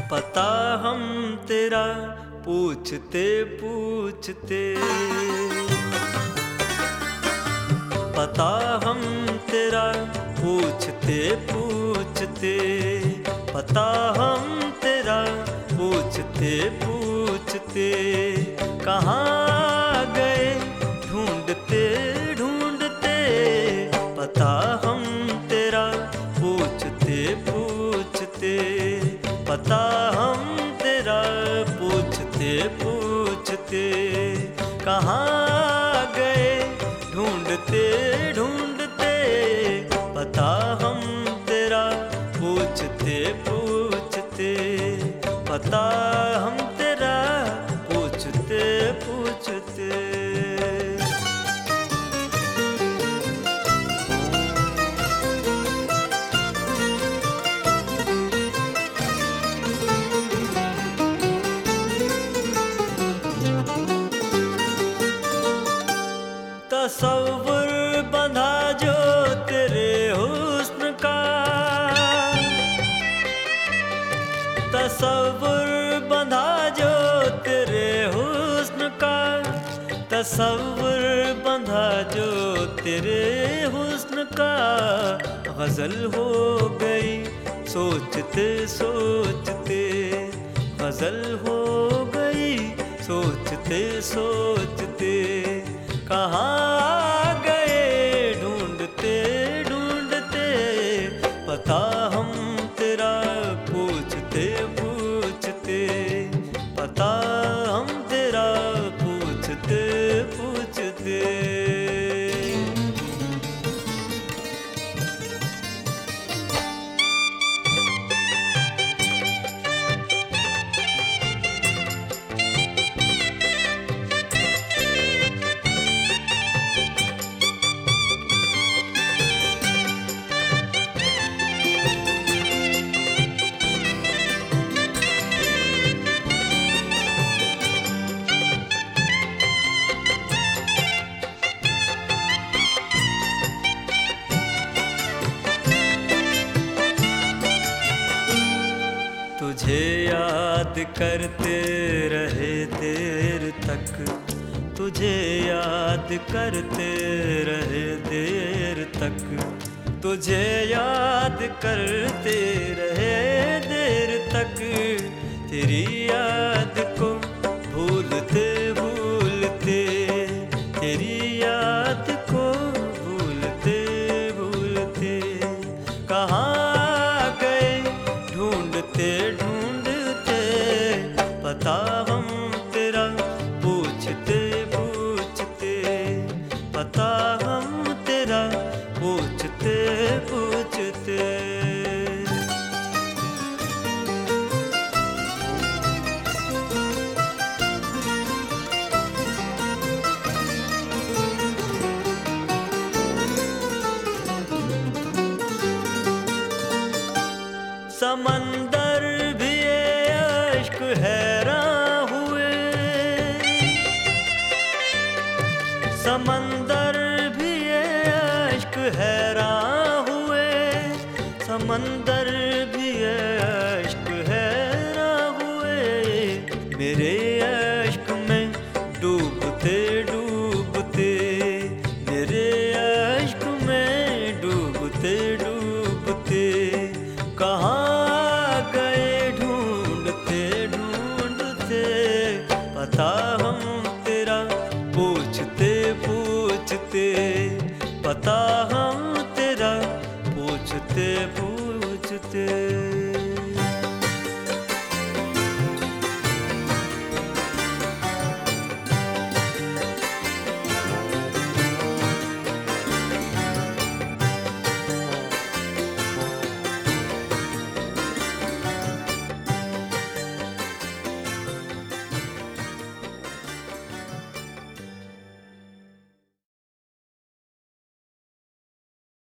पता हम तेरा पूछते पूछते, पता हम तेरा पूछते पूछते, पता हम तेरा पूछते पूछते, कहाँ गए ढूंढते ढूंढते। पता हम तेरा पूछते पूछते, पता हम तेरा पूछते पूछते, कहाँ गए ढूंढते ढूंढते। पता हम तेरा पूछते पूछते, पता हम तेरा पूछते पूछते। तसव्वुर बंधा जो तेरे हुस्न का, तसव्वुर बंधा जो तेरे हुस्न का, तसव्वुर बंधा जो तेरे हुस्न का। गज़ल हो गई सोचते सोचते, गज़ल हो गई सोचते सोचते, कहाँ गए ढूंढते ढूंढते। पता हम तेरा पूछते पूछते, पता हम तेरा पूछते पूछते। तुझे याद करते रहे देर तक, तुझे याद करते रहे देर तक, तुझे याद करते रहे देर तक। तेरी याद को भूलते भूलते, तेरी याद को भूलते भूलते, कहाँ गए ढूंढते ढूंढते। पता हम तेरा पूछते पूछते, पता हम तेरा पूछते पूछते। समंदर भी ये अश्क हैरान हुए, समंदर भी ये अश्क हैरान हुए, समंदर भी ये अश्क हैरान हुए। मेरे अश्क में डूबते डूबते, मेरे अश्क में डूबते डूबते, कहाँ गए ढूंढते ढूंढते। पता हम तेरा पूछते पूछते, पता हम तेरा पूछते पूछते।